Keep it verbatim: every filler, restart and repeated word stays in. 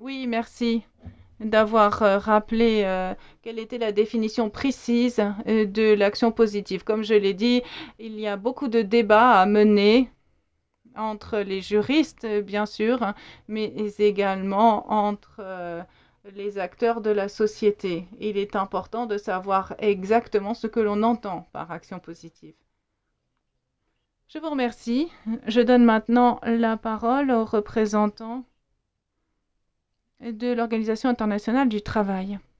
Oui, merci d'avoir euh, rappelé euh, quelle était la définition précise euh, de l'action positive. Comme je l'ai dit, il y a beaucoup de débats à mener entre les juristes, euh, bien sûr, hein, mais également entre euh, les acteurs de la société. Il est important de savoir exactement ce que l'on entend par action positive. Je vous remercie. Je donne maintenant la parole aux représentants de l'Organisation internationale du travail.